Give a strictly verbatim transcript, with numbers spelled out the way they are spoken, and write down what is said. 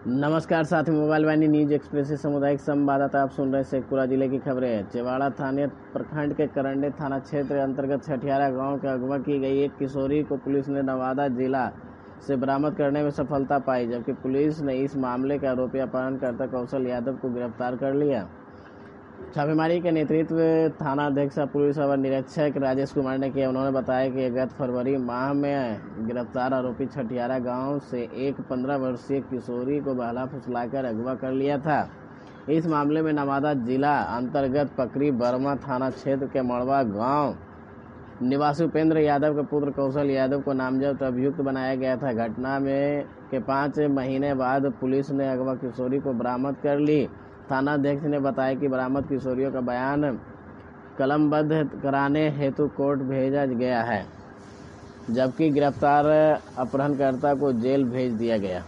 नमस्कार साथी, मोबाइल वाहिनी न्यूज एक्सप्रेस से सामुदायिक संवाददाता आप सुन रहे हैं शेखपुरा जिले की खबरें। चेवाड़ा थाने प्रखंड के करंडे थाना क्षेत्र अंतर्गत छठियारा गांव के अगवा की गई एक किशोरी को पुलिस ने नवादा जिला से बरामद करने में सफलता पाई, जबकि पुलिस ने इस मामले के आरोपी अपहरणकर्ता कौशल यादव को गिरफ्तार कर लिया। छापेमारी के नेतृत्व थानाध्यक्ष पुलिस अवर निरीक्षक राजेश कुमार ने किया। उन्होंने बताया कि गत फरवरी माह में गिरफ्तार आरोपी छठियारा गांव से एक पंद्रह वर्षीय किशोरी को बहला फुसलाकर अगवा कर लिया था। इस मामले में नवादा जिला अंतर्गत पकरी बर्मा थाना क्षेत्र के मड़वा गांव निवासी उपेंद्र यादव के पुत्र कौशल यादव को नामजद अभियुक्त बनाया गया था। घटना में के पाँच महीने बाद पुलिस ने अगवा किशोरी को बरामद कर ली। थानाध्यक्ष ने बताया कि बरामद किशोरियों का बयान कलमबद्ध कराने हेतु कोर्ट भेजा गया है, जबकि गिरफ्तार अपहरणकर्ता को जेल भेज दिया गया।